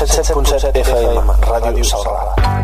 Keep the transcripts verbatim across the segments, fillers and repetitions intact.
setanta set punt set F M, Ràdio Salrà.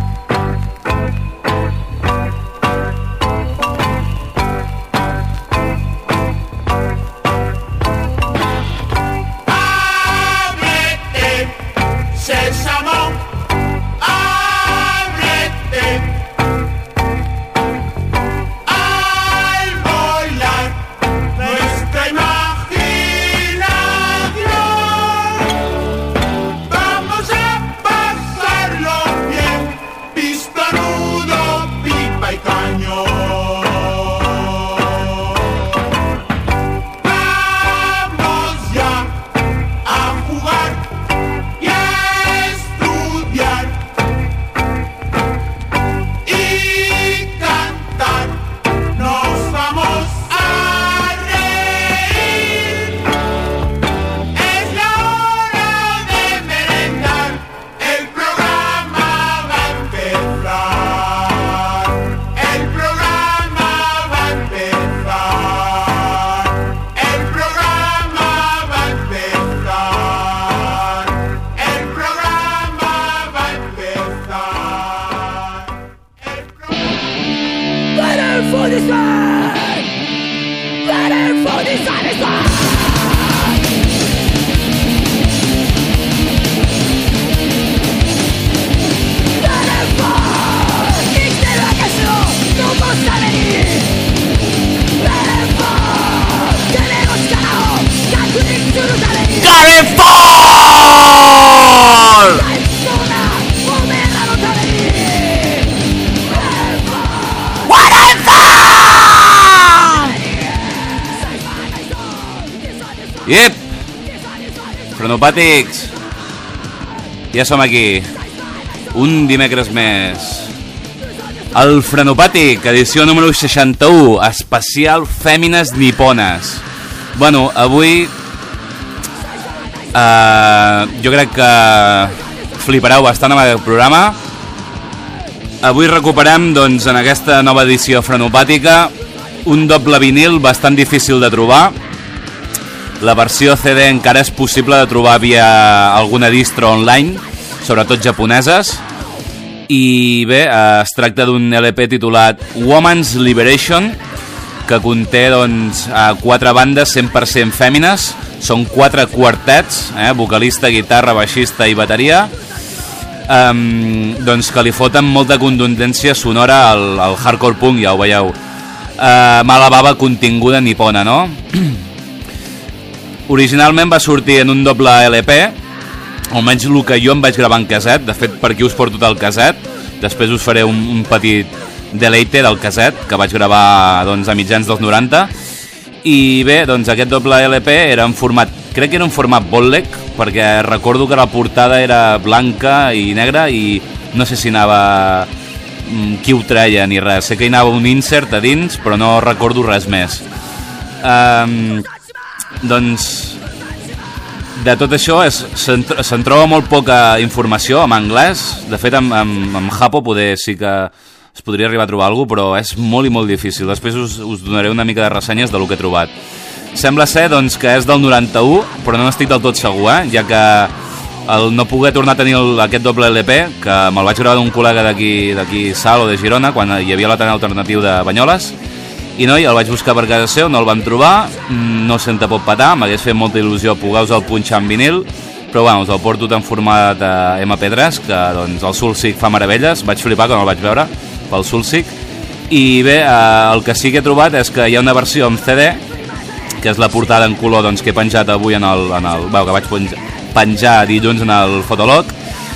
Iep! Frenopàtics! Ja som aquí. Un dimecres més. El Frenopàtic, edició número seixanta-u, especial Fèmines Nipones. Bueno, avui... Uh, jo crec que flipareu bastant amb aquest programa. Avui recuperem, doncs, en aquesta nova edició frenopàtica, un doble vinil bastant difícil de trobar. La versió C D encara és possible de trobar via alguna distro online, sobretot japoneses. I bé, es tracta d'un L P titulat Woman's Liberation, que conté doncs, quatre bandes cent per cent fèmines. Són quatre quartets, eh? Vocalista, guitarra, baixista i bateria, um, doncs que li foten molta contundència sonora al, al hardcore punk, ja ho veieu. Uh, mala bava continguda nipona, no? Originalment va sortir en un doble L P, almenys el que jo em vaig gravar en caset. De fet, per aquí us porto tot el caset. Després us faré un, un petit deleite del caset que vaig gravar doncs, a mitjans dels noranta. I bé, doncs aquest doble L P era en format, crec que era en format bootleg, perquè recordo que la portada era blanca i negra i no sé si anava qui ho treia ni res. Sé que hi anava un insert a dins, però no recordo res més. Um, doncs de tot això se'n se troba molt poca informació en anglès. De fet en, en, en japo poder sí que es podria arribar a trobar alguna cosa, però és molt i molt difícil. Després us, us donaré una mica de ressenyes del que he trobat. Sembla ser doncs, que és del noranta-u, però no estic del tot segur, eh? Ja que el no poder tornar a tenir el, aquest doble L P, que me'l vaig gravar d'un col·lega d'aquí Sal o de Girona, quan hi havia l'altre alternatiu de Banyoles, i no, el vaig buscar per casa seu, no el vam trobar, no sé on te pot patar, m'hagués fet molta il·lusió poder-vos-el punxar en vinil, però bueno, us el porto en format eh, M P tres, que doncs el Sulsic fa meravelles, vaig flipar quan el vaig veure pel Sulsic. I bé, eh, el que sí que he trobat és que hi ha una versió en C D, que és la portada en color doncs, que he penjat avui en el, en el bueno, que vaig penjar, penjar dilluns en el Fotolog,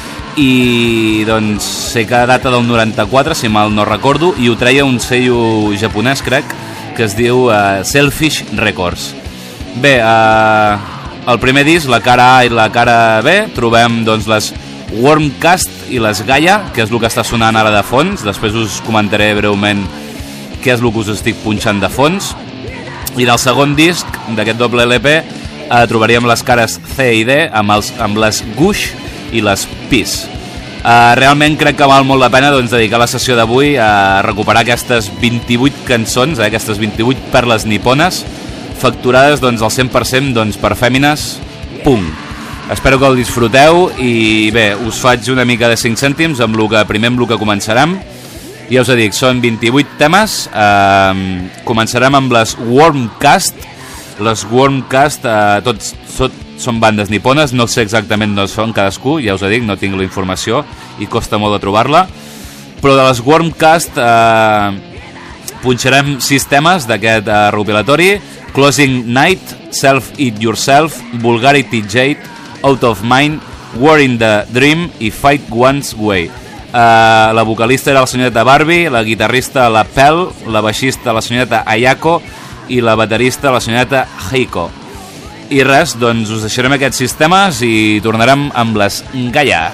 i doncs sé que data del noranta-quatre, si mal no recordo, i ho treia un sello japonès, crec, que es diu uh, Selfish Records. Bé, uh, el primer disc, la cara A i la cara B, trobem doncs, les Wormcast i les Gaia, que és el que està sonant ara de fons. Després us comentaré breument què és el que us estic punxant de fons. I del segon disc d'aquest doble L P uh, trobaríem les cares C i D amb, els, amb les Gush i les Peace. Uh, realment crec que val molt la pena doncs, dedicar la sessió d'avui a recuperar aquestes vint-i-vuit cançons, eh, aquestes vint-i-vuit perles nipones, facturades doncs, al cent per cent doncs, per fèmines punk. Espero que el disfruteu i bé, us faig una mica de cinc cèntims amb el que, primer amb el que començarem. Ja us he dit, són vint-i-vuit temes. Eh, començarem amb les Wormcast. Les Wormcast, eh, tots, tot són bandes nipones, no sé exactament d'on són cadascú, ja us he dit, no tinc la informació i costa molt de trobar-la. Però de les Wormcast eh, punxarem sis temes d'aquest eh, recopilatori: Closing Night, Self Eat Yourself, Vulgarity Jade, Out of Mind, War in the Dream i Fight One's Way. Uh, la vocalista era la senyoreta Barbie, la guitarrista la Pel, la baixista la senyoreta Ayako i la baterista la senyoreta Heiko. I res, doncs us deixarem aquests sis temes i tornarem amb les Gaia.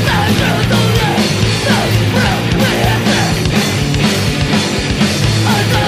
I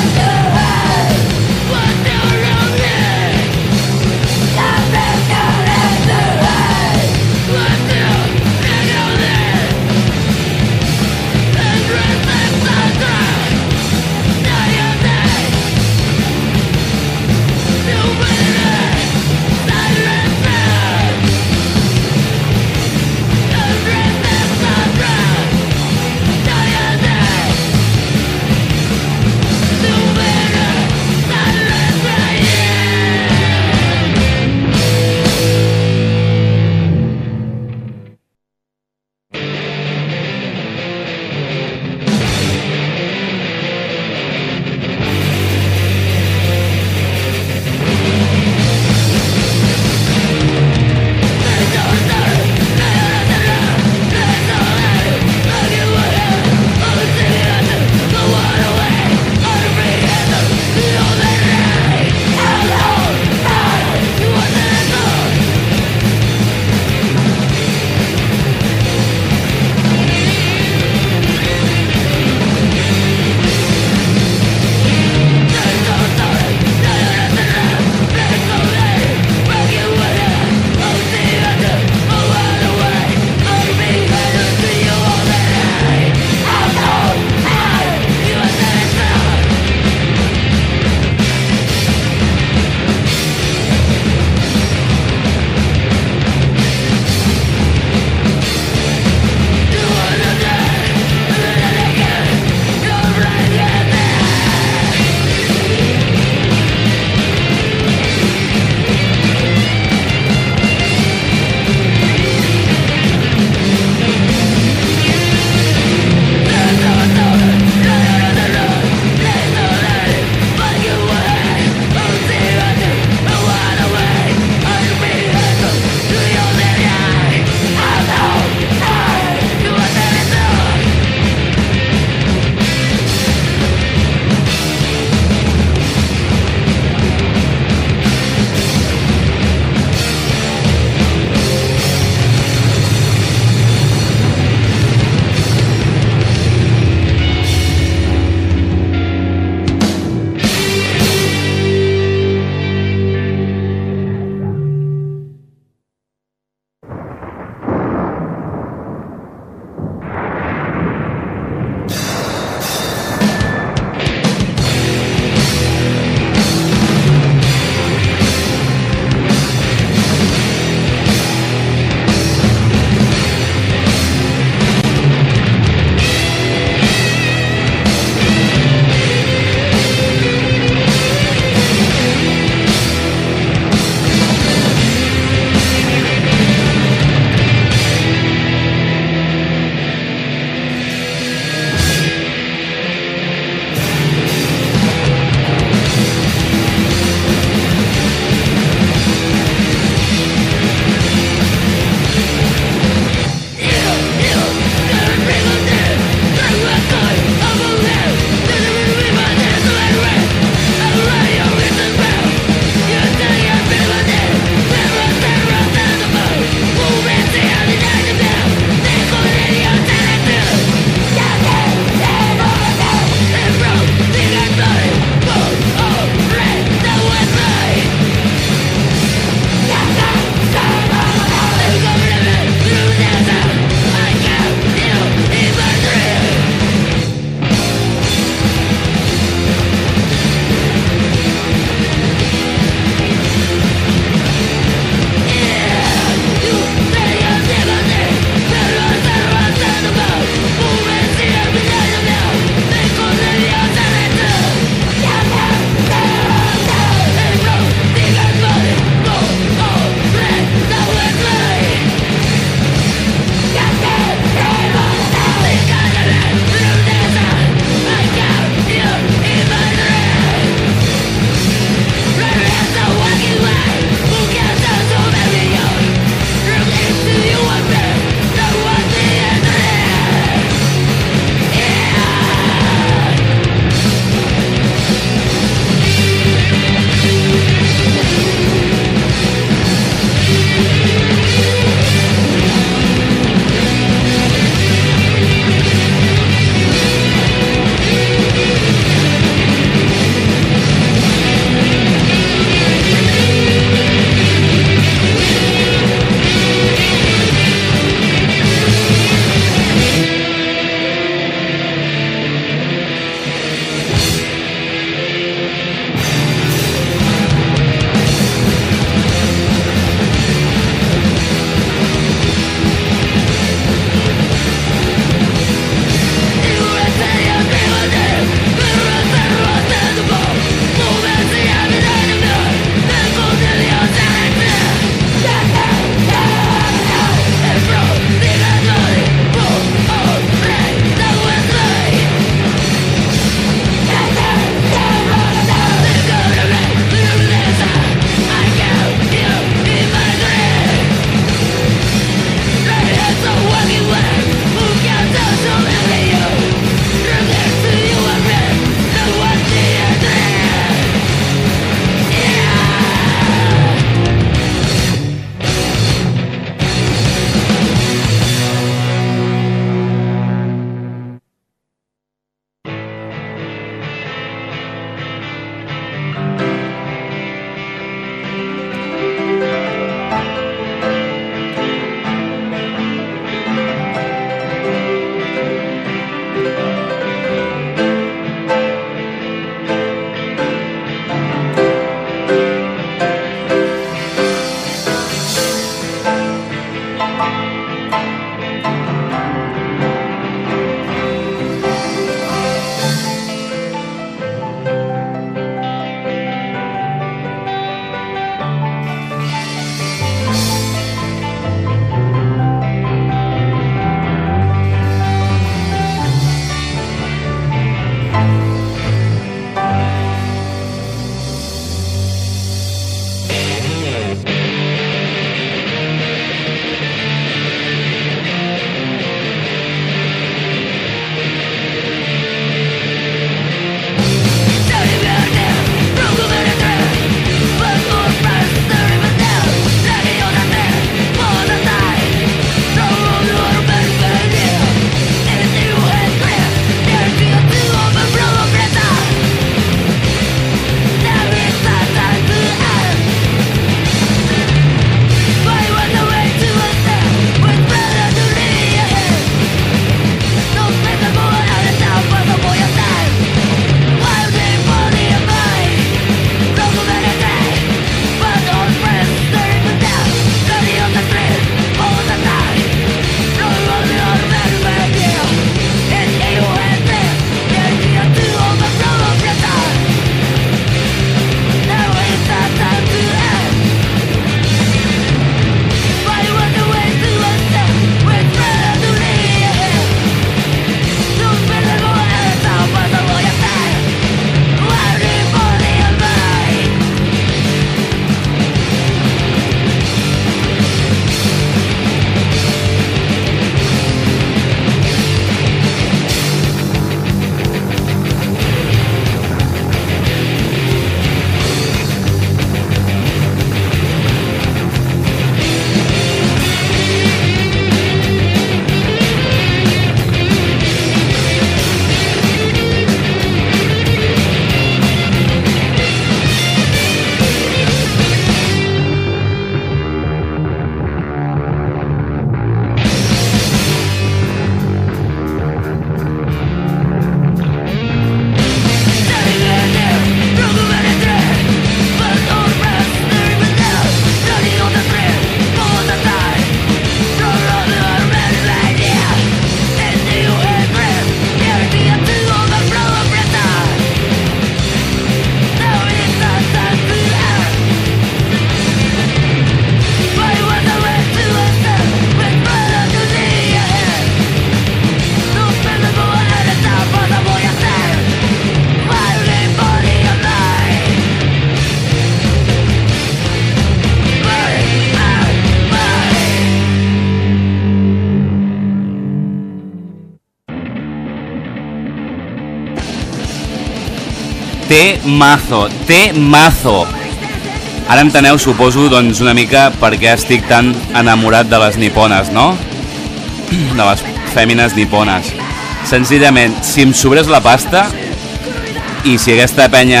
Temazo, temazo. Ara enteneu, suposo, doncs una mica per què estic tan enamorat de les nipones, no? De les fèmines nipones. Senzillament, si em sobrés la pasta i si aquesta penya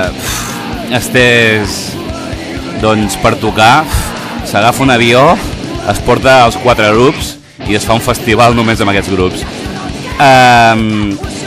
estés doncs per tocar, s'agafa un avió, es porta els quatre grups i es fa un festival només amb aquests grups. Um,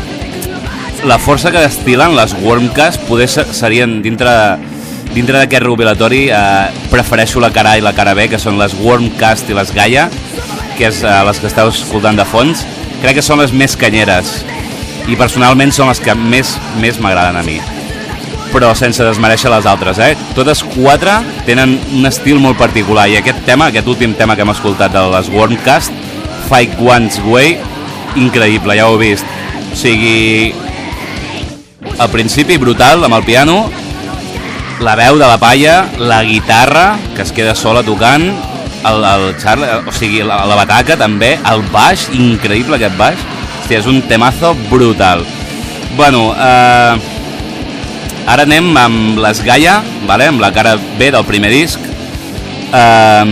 la força que destilen les Wormcast poder serien dintre dintre d'aquest recopilatori. eh, prefereixo la cara A i la cara B, que són les Wormcast i les Gaia, que és eh, les que esteu escoltant de fons. Crec que són les més canyeres i personalment són les que més més m'agraden a mi, però sense desmereixer les altres, eh? Totes quatre tenen un estil molt particular i aquest tema, aquest últim tema que hem escoltat de les Wormcast, Fight One's Way, increïble, ja ho he vist. O sigui, al principi brutal amb el piano, la veu de la palla, la guitarra que es queda sola tocant, el, el Charlie, o sigui, la, la bataca també, el baix, increïble aquest baix. Hòstia, és un temazo brutal. Bueno, eh, ara anem amb les Gaia, vale? Amb la cara B del primer disc. Eh,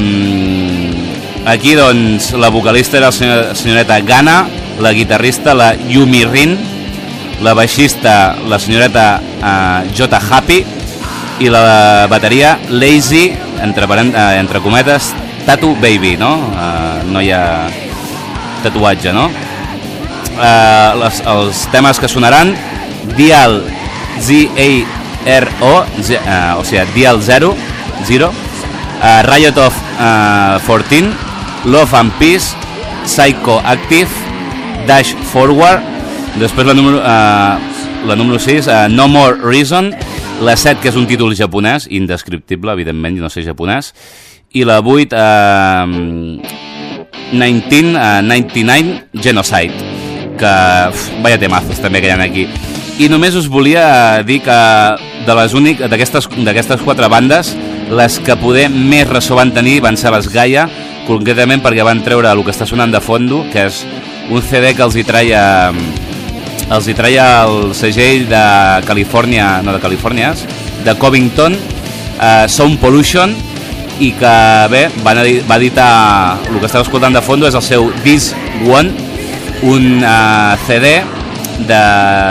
aquí, doncs, la vocalista era la senyor, senyoreta Gana, la guitarrista la Yumi Rin, la baixista la senyoreta eh, J Happy i la bateria Lazy, entre, eh, entre cometes, Tattoo Baby, no? Eh, no hi ha tatuatge, no? Eh, les, els temes que sonaran: Dial Z A R O, Z, eh, o sigui, Dial zero, zero eh, Riot of eh, catorze, Love and Peace, Psycho Active, Dash Forward. Després la número, eh, la número sis, eh, No More Reason. La set, que és un títol japonès, indescriptible, evidentment, jo no sé japonès. I la vuit, eh, dinou noranta-nou, Genocide, que, uf, vaya temazos també que hi ha aquí. I només us volia dir que de les únic, d'aquestes d'aquestes quatre bandes, les que poder més ressò van tenir van ser les Gaia, concretament perquè van treure el que està sonant de fondo, que és un C D que els hi traia els hi traia el segell de Califòrnia, no de Califòrnia, de Covington, eh, Sound Pollution, i que bé, van edi va editar el que esteu escoltant de fondo, és el seu This One, un eh, C D de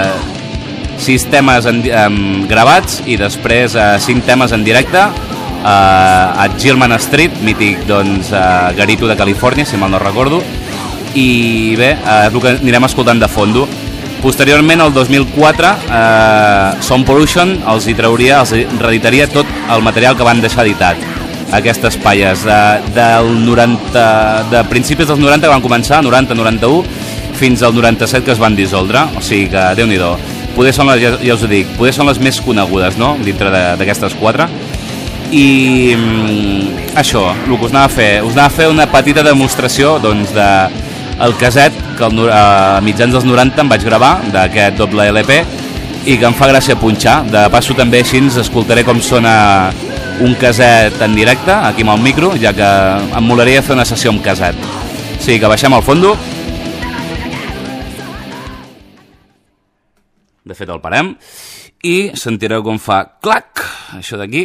sis temes en, en, gravats i després eh, cinc temes en directe eh, a Gilman Street, mític doncs, eh, garito de Califòrnia, si mal no recordo, i bé, eh, és el que anirem escoltant de fondo. Posteriorment, el dos mil quatre, eh, Sound Pollution els hi trauria, els hi reeditaria tot el material que van deixar editat, aquestes palles de, del noranta, de principis dels noranta que van començar, noranta noranta-u, fins al noranta-set que es van dissoldre, o sigui que Déu-n'hi-do. Poder són les, ja, ja us ho dic, poder són les més conegudes, no?, dintre d'aquestes quatre. I mm, això, el que us anava a fer, us anava a fer una petita demostració, doncs, de el caset que el, a mitjans dels noranta em vaig gravar, d'aquest doble L P, i que em fa gràcia punxar. De passo també així ens escoltaré com sona un caset en directe, aquí amb el micro, ja que em molaria fer una sessió amb caset. O sigui que baixem al fondo. De fet el parem i sentireu com fa clac, això d'aquí.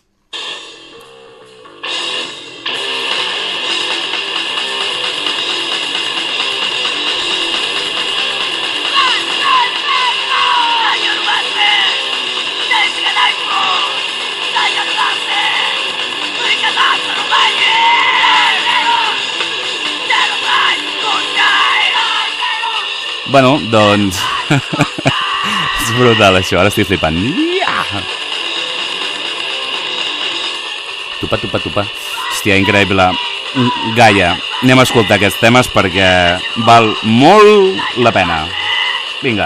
Bueno, doncs... és brutal això, ara estic flipant. Yeah! Tupa, tupa, tupa. Hòstia, increïble. Gaia, anem a escoltar aquests temes perquè val molt la pena. Vinga.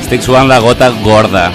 Estic suant la gota gorda.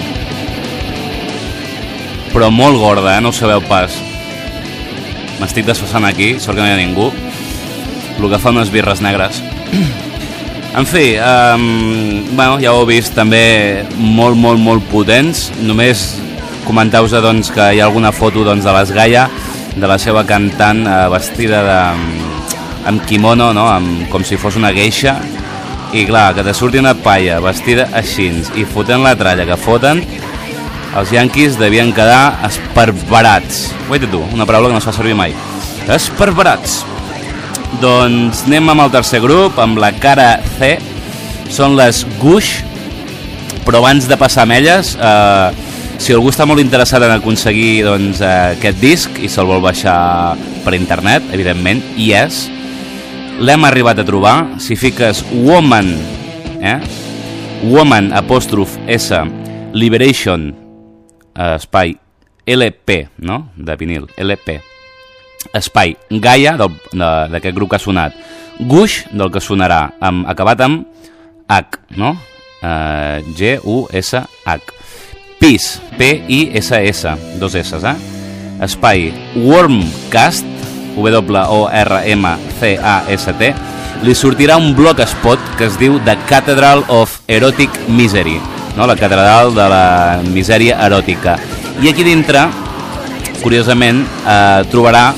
Però molt gorda, eh? No ho sabeu pas. M'estic desfassant aquí, sort que no hi ha ningú. El que fa unes birres negres. En fi, um, bueno, ja ho heu vist, també molt, molt, molt potents. Només comentar-vos doncs, que hi ha alguna foto doncs, de les Gaia, de la seva cantant eh, vestida de, amb kimono, no? Amb, com si fos una geisha. I clar, que te surti una paia vestida així i fotent la tralla que foten, els Yankees devien quedar esparverats. Guaita tu, una paraula que no es fa servir mai. Esparverats. Doncs anem amb el tercer grup, amb la cara C. Són les Gush, però abans de passar amb elles, eh, si algú està molt interessat en aconseguir doncs, eh, aquest disc i se'l vol baixar per internet, evidentment, hi és. L'hem arribat a trobar. Si fiques Woman, eh? Woman, apòstrof S, Liberation, eh, espai, L P, no? De vinil, L P. Espai, Gaia, d'aquest grup que ha sonat. Gush, del que sonarà, amb, acabat amb H, no? Eh, G U S H. Peace, P I S S, dos S, eh? Espai, Wormcast, W O R M C A S T, li sortirà un blogspot que es diu The Cathedral of Erotic Misery, no? La catedral de la misèria eròtica. I aquí dintre, curiosament, eh, trobarà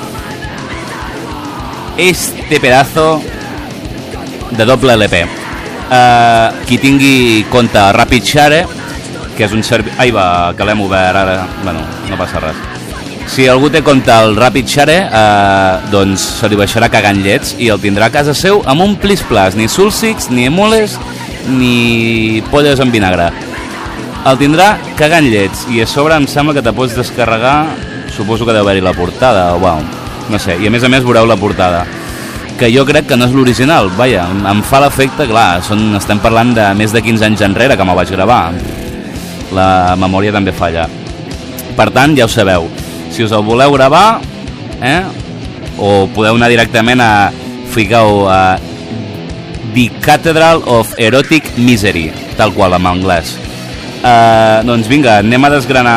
este pedazo de doble L P. Eh, qui tingui compte Rapid Share, que és un servei... Ai, va, que l'hem obert ara. Bueno, no passa res. Si algú té compte el Rapid Share, eh, doncs se li baixarà cagant llets i el tindrà a casa seu amb un plis-plas, ni sulcics, ni emules, ni polles en vinagre. El tindrà cagant llets i a sobre em sembla que te pots descarregar, suposo que deu haver-hi la portada, o wow, no sé, i a més a més veureu la portada, que jo crec que no és l'original, vaja, em fa l'efecte, clar, són, estem parlant de més de quinze anys enrere que me'l vaig gravar, la memòria també falla. Per tant, ja ho sabeu, si us el voleu gravar, eh, o podeu anar directament a, fiqueu a The Cathedral of Erotic Misery, tal qual, en anglès. Uh, doncs vinga, anem a desgranar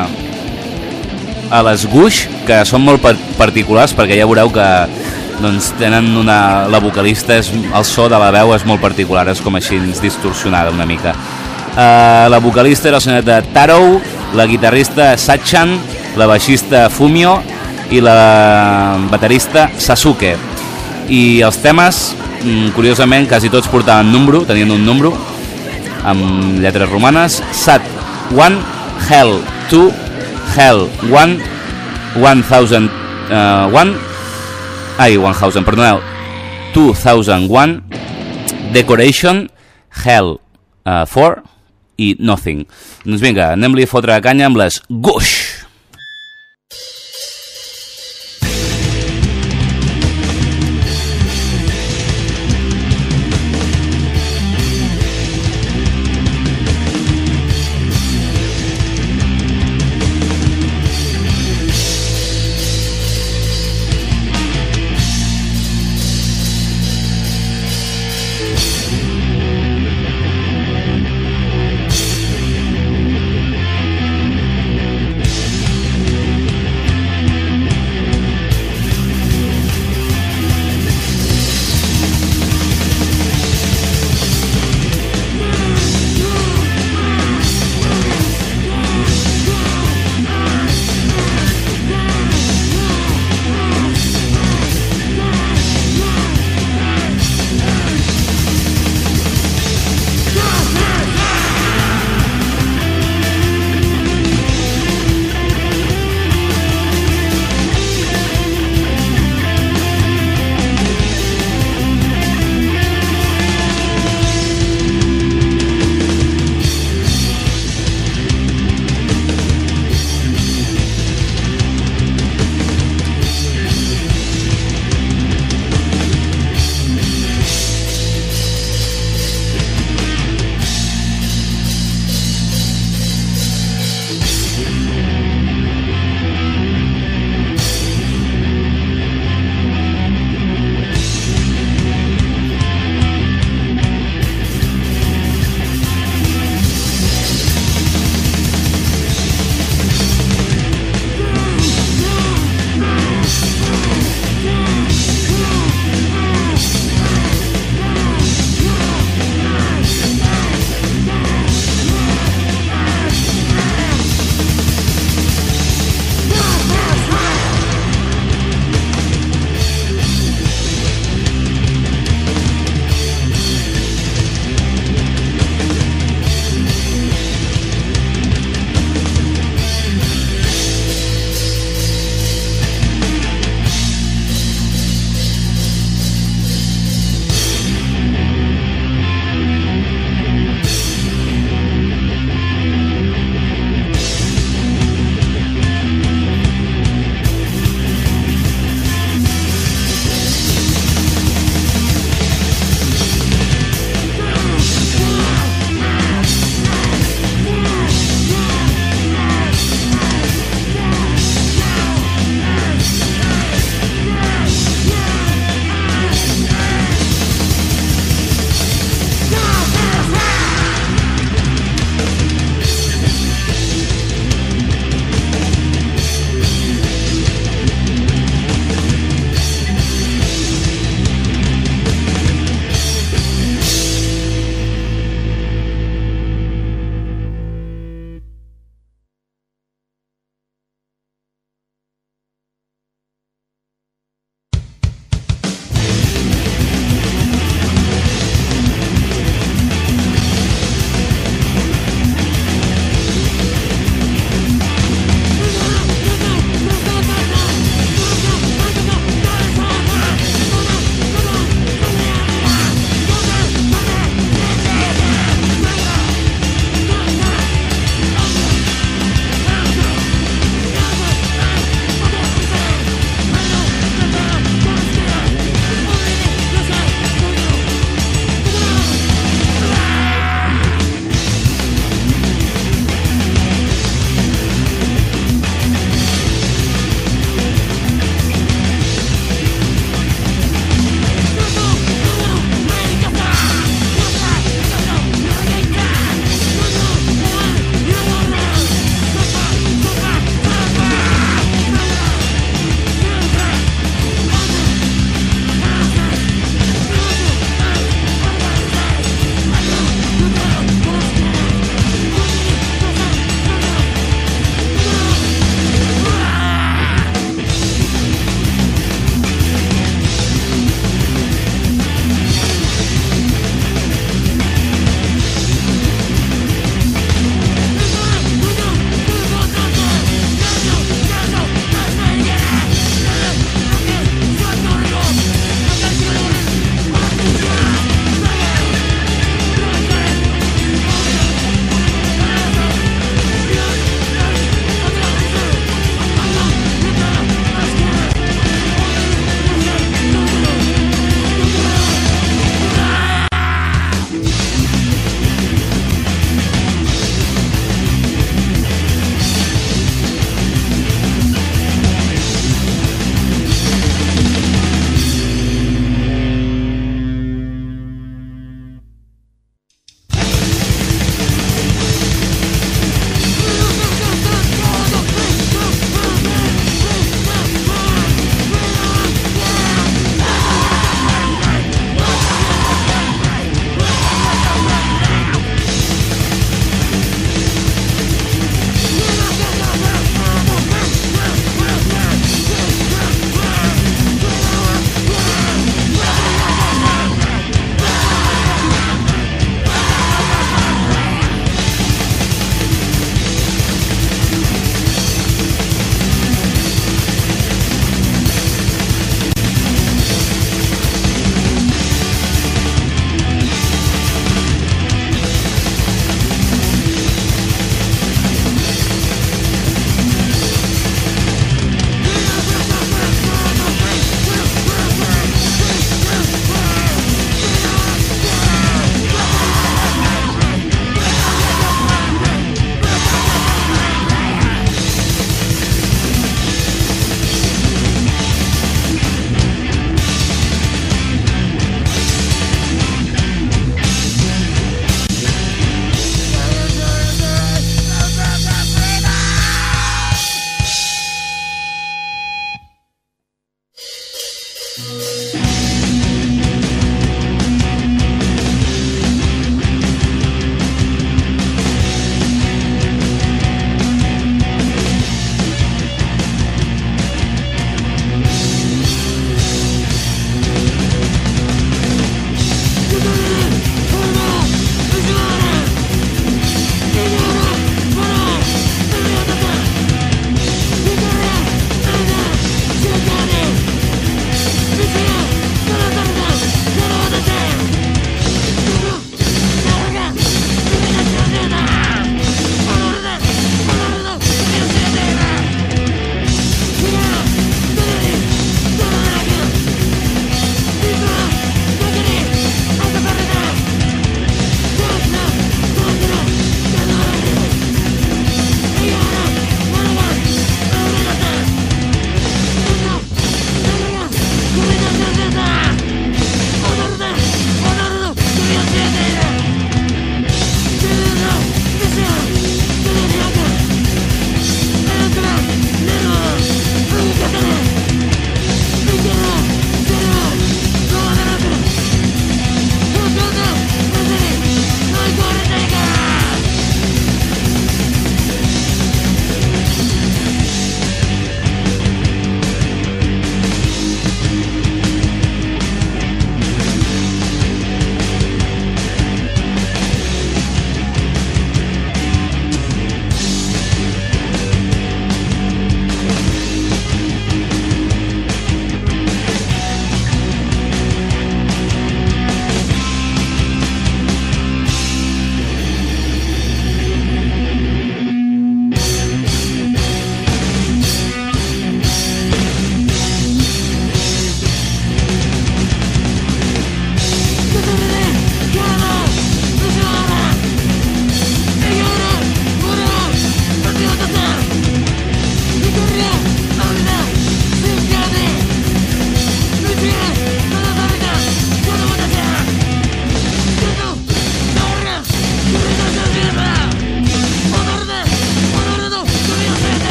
a les Gush, que són molt particulars, perquè ja veureu que doncs, tenen una... la vocalista, és, el so de la veu és molt particular, és com així distorsionada una mica. Uh, la vocalista era la senyora Taro, la guitarrista Sachan, la baixista Fumio i la baterista Sasuke. I els temes, curiosament, quasi tots portaven número, tenien un número, amb lletres romanes. Sat, one, Hell, two, Hell, one, one thousand, uh, one, ai, one thousand, perdoneu, two thousand one, Decoration, Hell, uh, four i Nothing. Doncs vinga, anem-li a fotre la canya amb les Gush.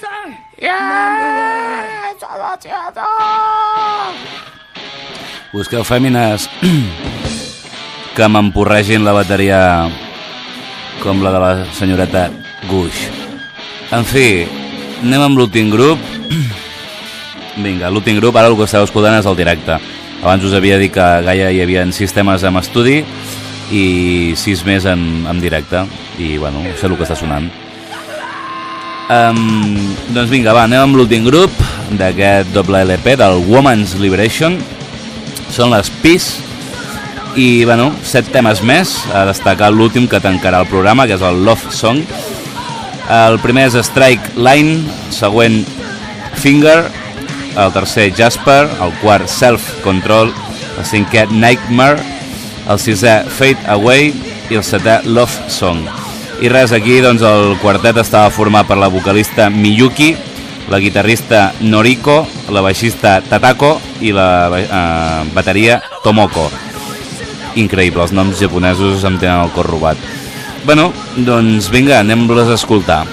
Busqueu fèmines que m'emporregin la bateria com la de la senyoreta Guix. En fi, anem amb l'últim grup. Vinga, l'últim grup, ara el que esteu escoltant és el directe. Abans us havia dit que a Gaia hi havia sistemes en estudi i sis més en, en directe. I bueno, sé el que està sonant. Um, doncs vinga, va, anem amb l'últim grup d'aquest doble L P del Woman's Liberation. Són les Peace. I bueno, set temes més, a destacar l'últim que tancarà el programa, que és el Love Song. El primer és Strike Line, següent Finger, el tercer Jasper, el quart Self Control, el cinquè Nightmare, el sisè Fade Away i el setè Love Song. I res, aquí doncs el quartet estava format per la vocalista Miyuki, la guitarrista Noriko, la baixista Tatako i la eh, bateria Tomoko. Increïble, els noms japonesos em tenen el cor robat. Bueno, doncs vinga, anem-les a escoltar.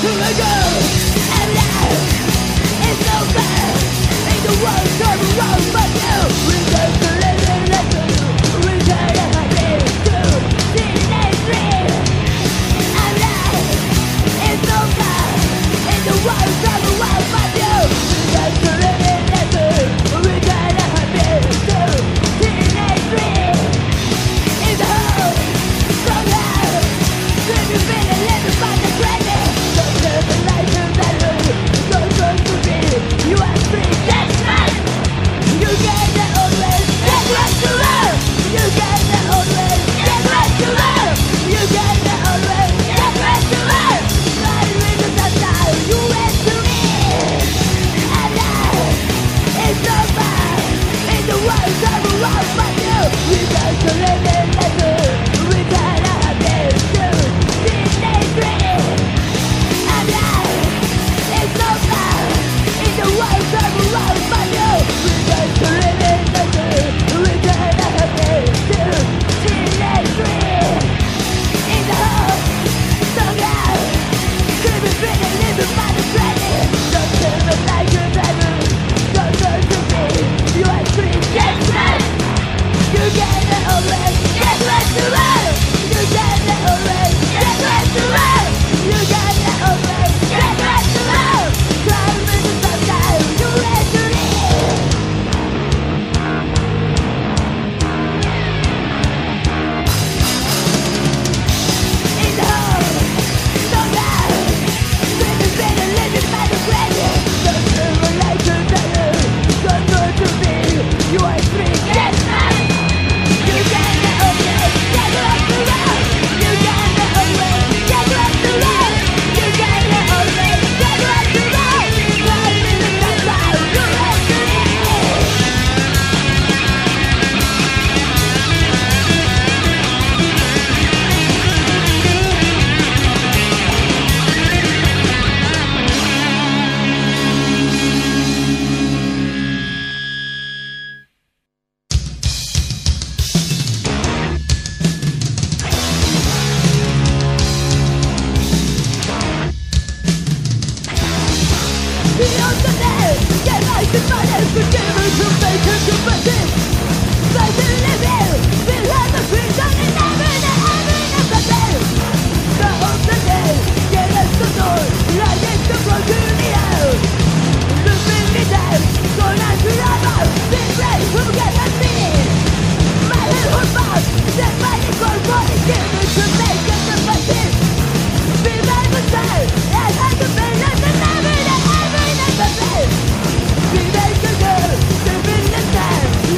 Be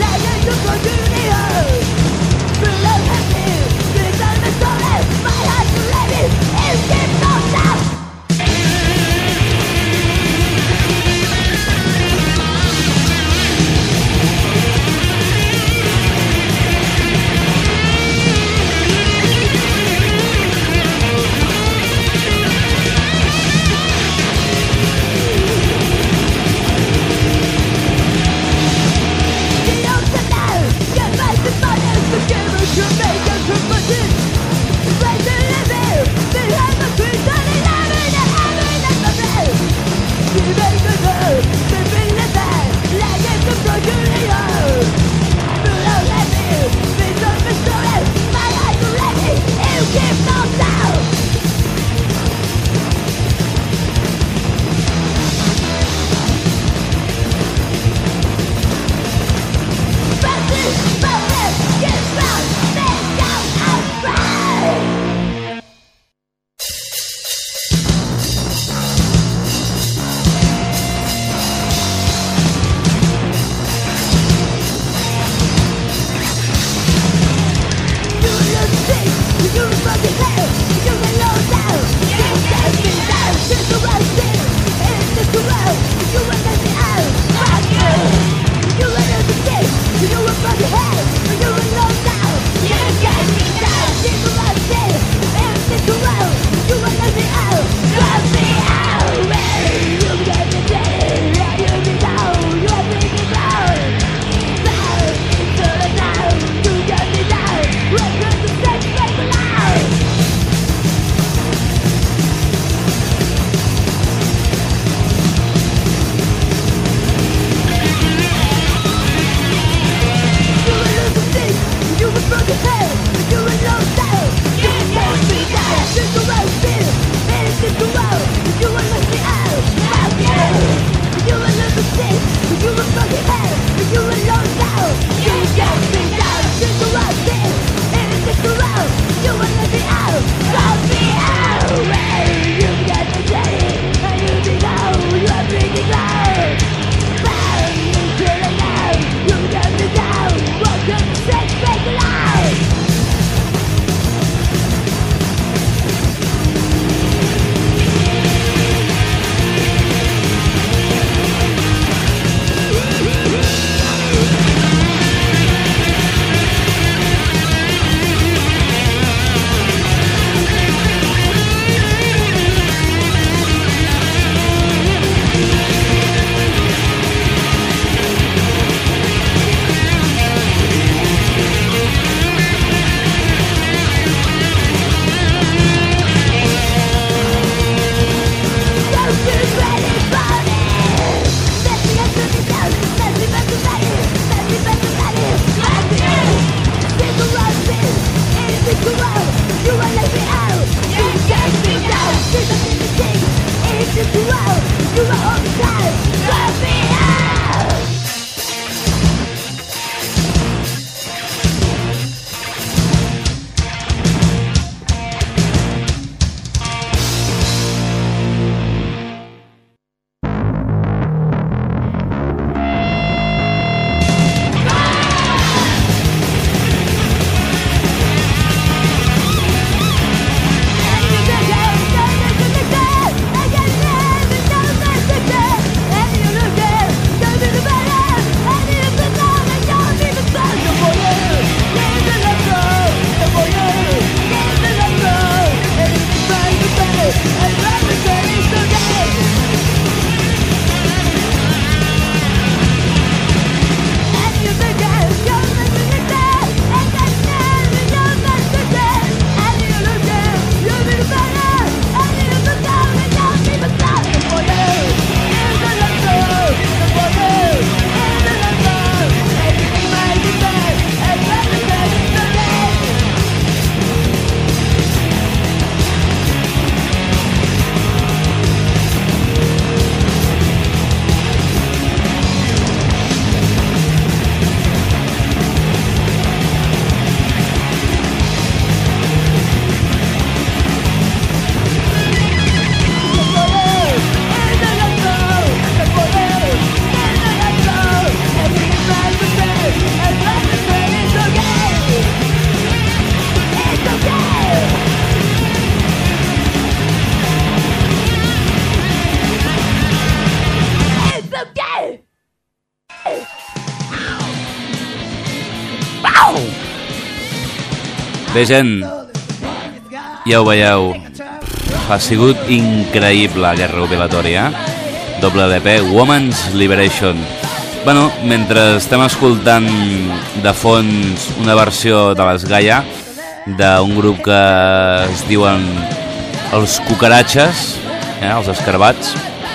Bé, gent, ja ho veieu, ha sigut increïble aquest recopilatori, eh? Doble L P, Women's Liberation. Bueno, mentre estem escoltant de fons una versió de les Gaia, d'un grup que es diuen els Cucaratxes, eh, els Escarbats,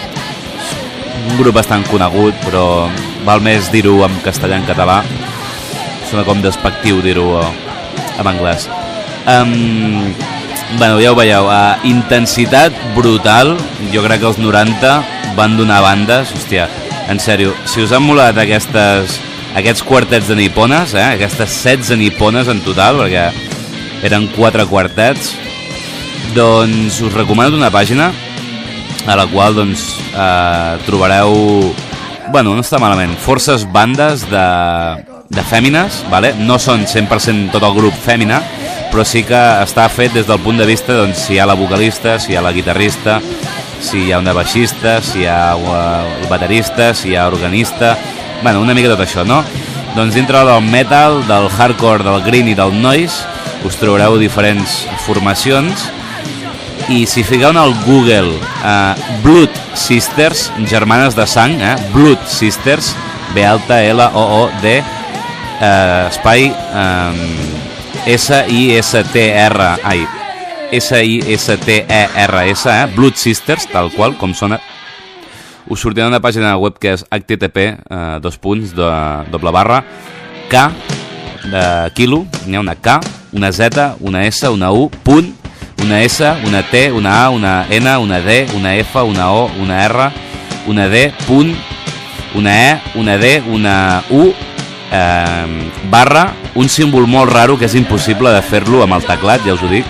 un grup bastant conegut, però val més dir-ho en castellà en català, sona com despectiu dir-ho en anglès. Um, bueno, ja ho veieu, uh, intensitat brutal. Jo crec que els noranta van donar bandes, hòstia, en sèrio, si us han molat aquestes, aquests quartets de nipones, eh, aquestes setze nipones en total, perquè eren quatre quartets, doncs us recomano una pàgina a la qual doncs eh, trobareu, bueno, no està malament, forces bandes de, de fèmines, vale? No són cent per cent tot el grup fèmina, però sí que està fet des del punt de vista doncs, si hi ha la vocalista, si hi ha la guitarrista, si hi ha una baixista, si hi ha el baterista, si hi ha organista, bueno, una mica tot això, no? Doncs dintre del metal, del hardcore, del green i del noise us trobareu diferents formacions. I si fiqueu al Google uh, Blood Sisters, germanes de sang, eh? Blood Sisters, B alta L O O D uh, espai um, S I S T R ai, S I S T E R S, eh? Blood Sisters, tal qual, com sona, us sortirà una pàgina web que és H T T P, uh, dos punts, de, doble barra, K, de quilo, n'hi ha una K, una Z, una S, una U, punt, una S, una T, una A, una N, una D, una F, una O, una R, una D, punt, una E, una D, una U, eh, barra, un símbol molt raro que és impossible de fer-lo amb el teclat, ja us ho dic,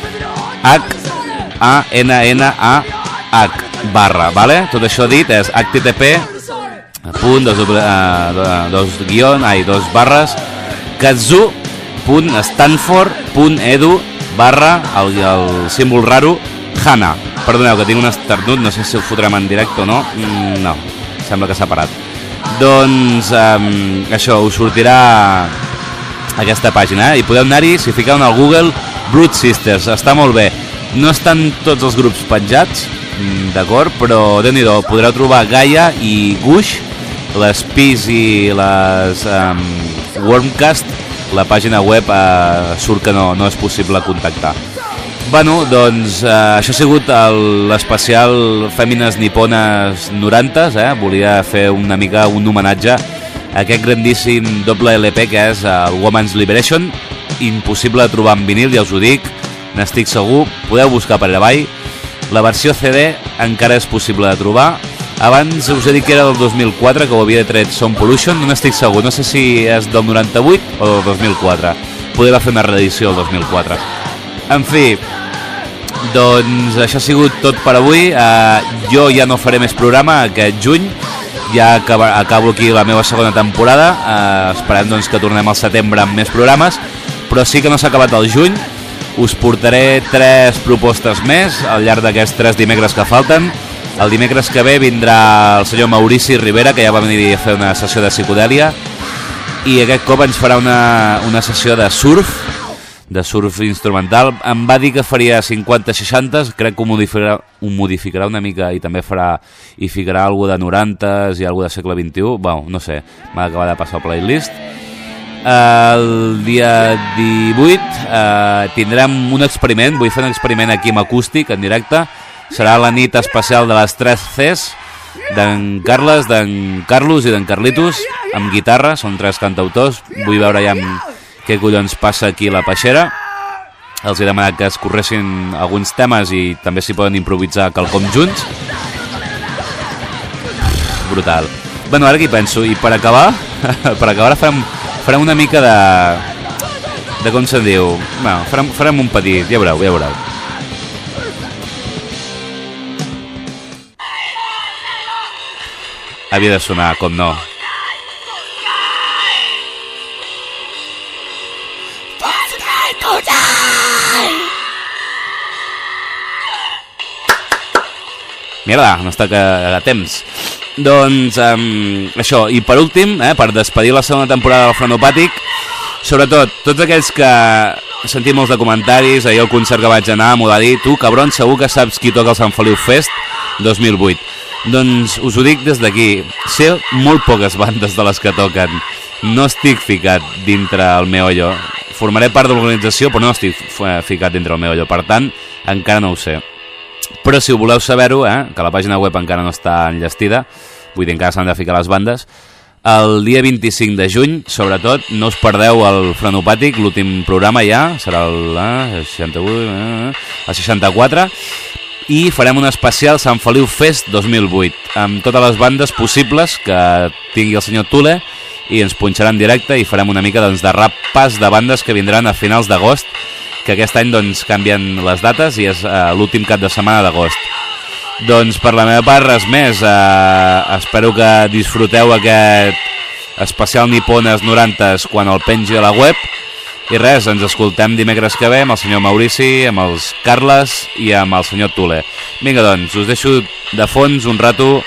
H, A, N, N, A, H, barra, vale? Tot això dit és H T T P, punt, dos, uh, dos guion, ai, dos barres, kazoo, punt, stanford, punt, edu, barra, el, el símbol raro, Hana. Perdoneu, que tinc un esternut, no sé si ho fotrem en directe o no. Mm, no, sembla que s'ha parat. Doncs um, això, us sortirà aquesta pàgina, eh? I podeu anar-hi, si fiqueu en el Google, Blood Sisters, està molt bé. No estan tots els grups penjats, d'acord, però déu-n'hi-do, podreu trobar Gaia i Gush, les Peace i les um, Wormcast. La pàgina web eh, surt que no, no és possible contactar. Bueno, doncs eh, això ha sigut l'especial Fèmines Nipones noranta, eh? Volia fer una mica un homenatge a aquest grandíssim doble L P que és el Women's Liberation, impossible de trobar en vinil, ja us ho dic, n'estic segur, podeu buscar per allà avall. La versió C D encara és possible de trobar. Abans us he dit que era del dos mil quatre, que ho havia tret Sound Pollution, no n'estic segur, no sé si és del noranta-vuit o del dos mil quatre. Poder va fer una reedició el dos mil quatre. En fi, doncs això ha sigut tot per avui. Uh, jo ja no faré més programa aquest juny, ja acaba, acabo aquí la meva segona temporada. Uh, esperem doncs, que tornem al setembre amb més programes, però sí que no s'ha acabat el juny. Us portaré tres propostes més al llarg d'aquests tres dimecres que falten. El dimecres que ve vindrà el senyor Maurici Rivera, que ja va venir a fer una sessió de psicodèlia, i aquest cop ens farà una, una sessió de surf, de surf instrumental. Em va dir que faria cinquanta seixanta, crec que ho modificarà, ho modificarà una mica i també farà i ficarà alguna de noranta i alguna de segle vint-i-u. Bueno, no sé, m'ha acabat de passar el playlist. El dia divuit eh, tindrem un experiment, vull fer un experiment aquí amb acústic, en directe. Serà la nit especial de les tres Cs, d'en Carles, d'en Carlos i d'en Carlitos, amb guitarra, són tres cantautors. Vull veure ja què collons passa aquí a la peixera. Els he demanat que es corressin alguns temes i també s'hi poden improvisar quelcom junts. Brutal. Bueno, ara què hi penso? I per acabar, per acabar farem, farem una mica de... de com se'n diu? Bueno, farem, farem un petit, ja veureu, ja veureu. Havia de sonar, com no. Mierda, no està que a temps. Doncs um, això, i per últim, eh, per despedir la segona temporada del Frenopàtic, sobretot tots aquells que he sentit molts de comentaris, ahir al concert que vaig anar m'ho va dir, tu cabron, segur que saps qui toca el Sant Feliu Fest dos mil vuit. Doncs us ho dic des d'aquí, sé molt poques bandes de les que toquen, no estic ficat dintre el meollo, formaré part de l'organització però no estic ficat dintre el meollo, per tant encara no ho sé. Però si ho voleu saber-ho, eh, que la pàgina web encara no està enllestida, vull dir, encara s'han de ficar les bandes, el dia vint-i-cinc de juny, sobretot, no us perdeu el Frenopàtic, l'últim programa ja, serà el, eh, seixanta-vuit, eh, el seixanta-quatre, i farem un especial Sant Feliu Fest dos mil vuit, amb totes les bandes possibles que tingui el senyor Tule, i ens punxarà en directe i farem una mica doncs, de repàs de bandes que vindran a finals d'agost, que aquest any doncs, canvien les dates i és uh, l'últim cap de setmana d'agost. Doncs per la meva part res més, uh, espero que disfruteu aquest especial Nipones norantes quan el pengi a la web i res, ens escoltem dimecres que ve amb el senyor Maurici, amb els Carles i amb el senyor Tule. Vinga doncs, us deixo de fons un rato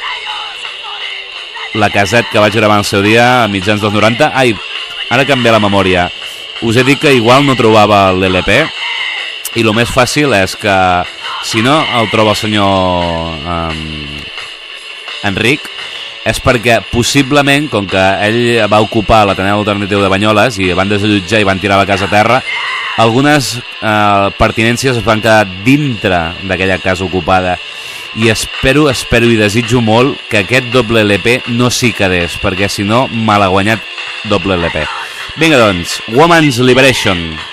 la caset que vaig gravar el seu dia a mitjans dels noranta. Ai, ara que em ve la memòria, us he dit que igual no trobava l'L P i el més fàcil és que si no el troba el senyor um, Enric és perquè possiblement, com que ell va ocupar l'Ateneu Alternatiu de Banyoles i van desallotjar i van tirar la casa a terra, algunes eh, pertinències es van quedar dintre d'aquella casa ocupada i espero, espero i desitjo molt que aquest doble L P no s'hi quedés, perquè si no, malaguanyat doble L P. Vinga doncs, Woman's Liberation.